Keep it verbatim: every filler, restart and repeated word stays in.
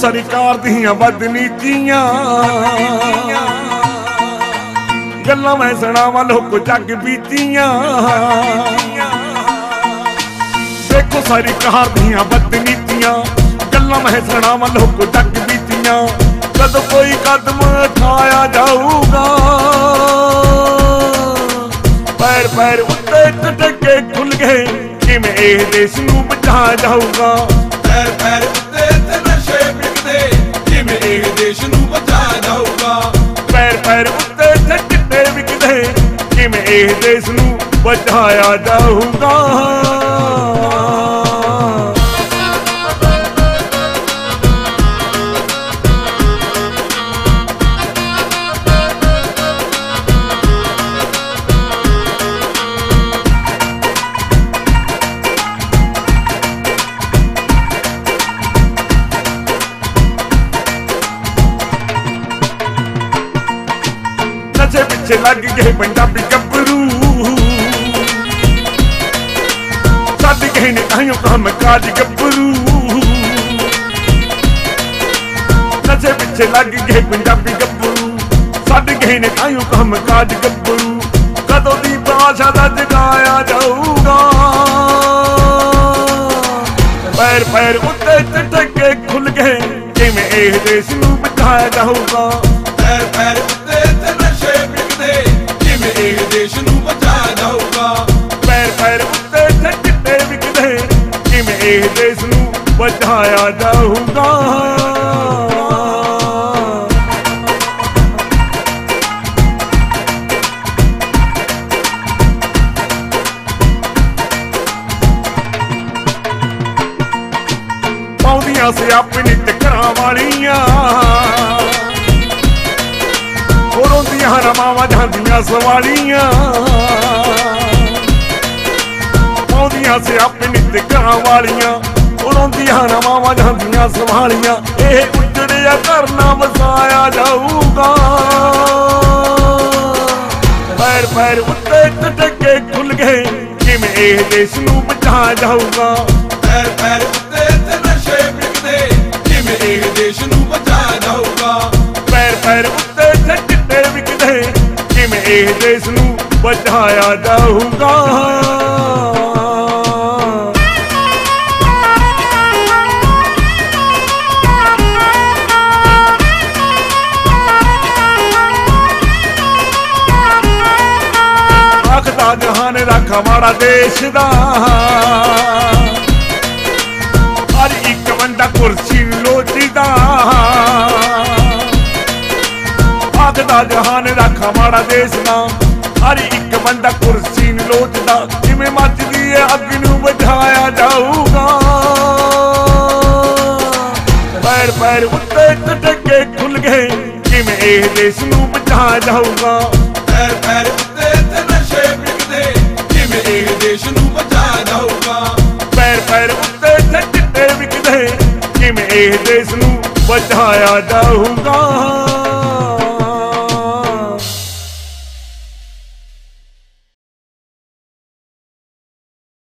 सरकार दियां बदनीतियां गल्लां मैं सुणावां लोको जग बीतियां। देखो सरकार दियां बदनीतियां गल्लां मैं सुणावां लोको जग बीतियां। कदों कोई कदम उठाया जाऊगा पैर पैर उत्ते टटके खुल गए किवें इह देश नूं बचाया जाऊगा। पैर पैर उत्ते ते नशे विकदे किवें इह देश नूं बचाया जाऊगा। पैर पैर उत्ते ते चिट्टे विकदे किवें इह देश नूं बचाया जाऊगा। नशे पिछे लग गए पंजाबी गभरू सद गए ने ताइयों काम काज गभरू। नशे पिछे लग गए पंजाबी गभरू सद गए ने ताइयों काम काज गभरू। कदों दी भाषा दा जगाया जाऊगा पैर पैर उत्ते टटके खुल गए किवें इह देश नूं बचाया जाऊगा। पैर पैर उत्ते ते नशे विकदे किवें इह देश नूं बचाया जाऊगा। पैर पैर उत्ते ते चिट्टे विकदे किवें इह देश नूं बचाया जाऊगा। पाउंदियां से अपनी टकरां वालियां रोंदियां रमावां झांदियां सवालियां। पाउंदियां से अपनी टकरां वालियां रोंदियां रमावां झांदियां सवालियां। इह उजड़िया घर ना वसाया जाऊगा पैर पैर उत्ते टटके खुल गए किवें इह देश नूं बचाया जाऊगा। पैर पैर उत्ते ते नशे विकदे किवें इह देश नूं बचाया जाऊगा। पैर पैर उत्ते ते चिट्टे विकदे किवें इह देश नूं बचाया जाऊगा। आखदा जहान राखा माड़ा देश दा हर एक बंदा कुर्सी लोचदा। आखदा जहान राखा माड़ा देश दा हर एक बंदा कुर्सी लोचदा। जिवें मचदी है अग नूं बुझाया जाऊगा पैर पैर उत्ते टटके खुल गए किवें इह देश नूं बचाया जाऊगा। पैर पैर उत्ते ते नशे विकदे किवें इह देश नूं बचाया जाऊगा। पैर पैर उत्ते ते चिट्टे विकदे किवें इह देश नूं बचाया जाऊगा।